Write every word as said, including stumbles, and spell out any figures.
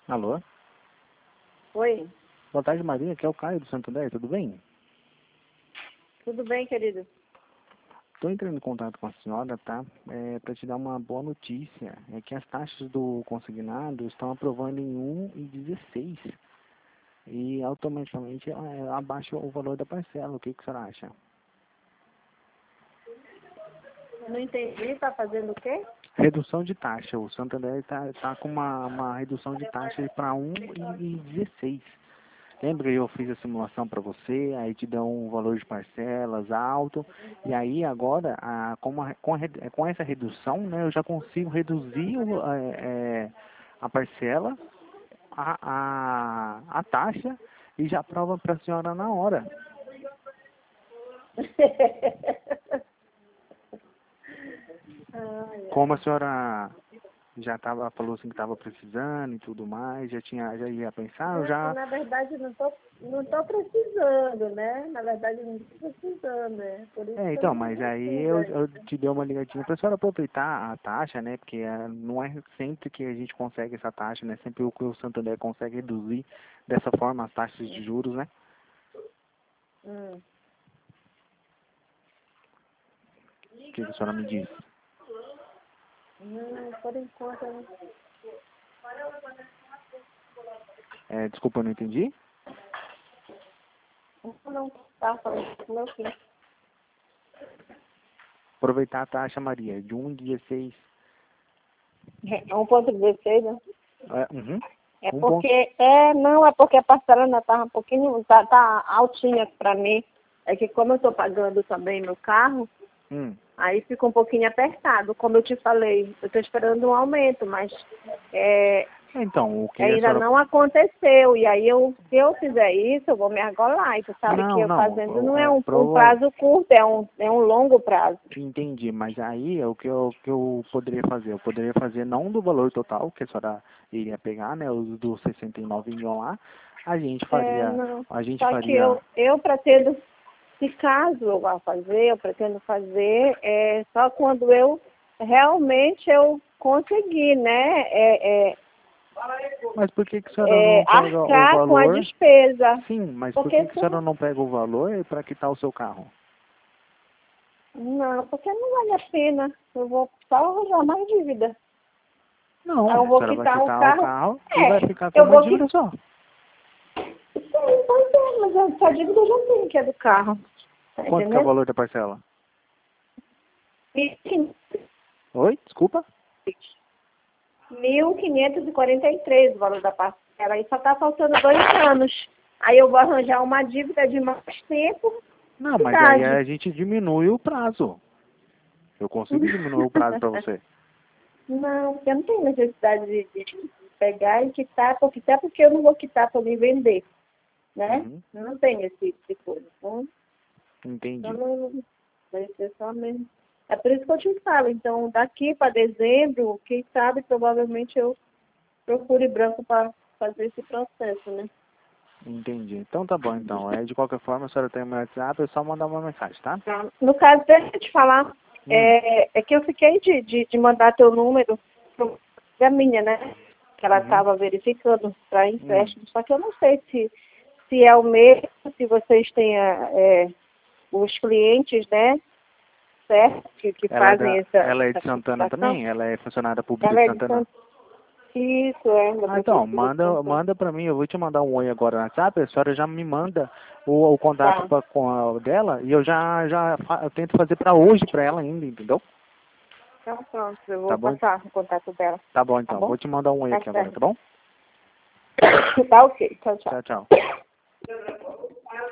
Alô? Oi, Boa tarde, Maria. Aqui é o Caio do Santander. Tudo bem? tudo bem, querido? Estou entrando em contato com a senhora, tá? É, para te dar uma boa notícia. É que as taxas do consignado estão aprovando em um e dezesseis. E automaticamente é, abaixa o valor da parcela. O que, que a senhora acha? Não entendi, tá fazendo o quê? Redução de taxa. O Santander está tá com uma, uma redução de taxa para um e dezesseis. Lembra que eu fiz a simulação para você, aí te dá um valor de parcelas alto, e aí agora, a, com, a, com, a, com essa redução, né, eu já consigo reduzir o, é, é, a parcela, a, a, a taxa, e já aprova para a senhora na hora. Ai, Como a senhora já tava, falou assim que estava precisando e tudo mais, já tinha, já ia pensar, eu não, já... na verdade, não tô, não tô precisando, né? Na verdade, não tô precisando, né? Por isso É, que eu então, não mas aí preciso eu, eu ainda. te dei uma ligadinha para a senhora aproveitar a taxa, né? Porque é, não é sempre que a gente consegue essa taxa, né? Sempre o que o Santander consegue reduzir dessa forma as taxas de juros, né? Hum. O que a senhora me diz? Não, por enquanto eu não, É, desculpa, eu não entendi? eu não tá falando com meu filho. Aproveitar a taxa, Maria, de um e dezesseis. É um ponto dezesseis, né? É, uhum, É um ponto. porque, é, não, é porque a parcela ainda tá um pouquinho, tá, tá altinha pra mim. É que como eu tô pagando também meu carro, Hum. aí fica um pouquinho apertado. Como eu te falei, eu estou esperando um aumento, mas é, Então, o que a ainda senhora... não aconteceu. E aí, eu, se eu fizer isso, eu vou me argolar. E tu sabe que Não, eu não, fazendo não é é, um, um prova... prazo curto, é um, é um longo prazo. Entendi, mas aí é o que eu, que eu poderia fazer. Eu poderia fazer não do valor total, que a senhora iria pegar, né? Os dos sessenta e nove iriam lá. A gente É, faria, não. a gente Só que faria, eu, eu pretendo, se caso eu vá fazer, eu pretendo fazer é, só quando eu realmente eu conseguir, né? É, é, mas por que que a senhora é, não pega o arcar com a valor? despesa. Sim, mas por Porque que que a senhora se não pega o valor para quitar o seu carro? Não, porque não vale a pena. Eu vou só arranjar mais dívida. Não, Aí eu a vou senhora vai quitar o quitar o carro. carro e vai É, ficar com eu uma vou quitar. dívida só. Sim, pois é, mas essa dívida eu já tenho, que é do carro. Tá Quanto que é o entendendo? valor da parcela? E Oi, desculpa? mil quinhentos e quarenta e três o valor da parcela. Aí só tá faltando dois anos. Aí eu vou arranjar uma dívida de mais tempo Não, e mas aí idade. a gente diminui o prazo. Eu consigo diminuir o prazo para você. Não, porque eu não tenho necessidade de, de pegar e quitar, porque até porque eu não vou quitar para me vender, né? Uhum, Eu não tenho esse tipo de coisa. Então, então entendi. não vai ser só mesmo. É por isso que eu te falo. Então, daqui para dezembro, quem sabe, provavelmente eu procure branco para fazer esse processo, né? Entendi. Então tá bom, então. É, de qualquer forma, a senhora tem meu WhatsApp, é só mandar uma mensagem, tá? Tá. No caso, deixa eu te falar, Hum, é, é que eu fiquei de, de, de mandar teu número para a minha, né? Que ela uhum, estava verificando para hum. empréstimo. Só que eu não sei se, se é o mesmo, se vocês têm a, é, os clientes, né? Certo? Que, que Ela é fazem da, essa, ela é de essa Santana fixação. também? Ela é funcionária pública Ela de é de Santana? São... Isso, é, da Ah, então, prefeitura de manda, Santana. manda pra mim, eu vou te mandar um oi agora no WhatsApp, a senhora já me manda o, o contato Tá. pra, com a dela e eu já, já fa- eu tento fazer pra hoje pra ela ainda, entendeu? Então pronto, eu Tá vou bom? passar o contato dela. Tá bom Tá então, bom? vou te mandar um oi Tá aqui agora, tá certo. bom? Tá ok. Tchau, Tchau, tchau. tchau.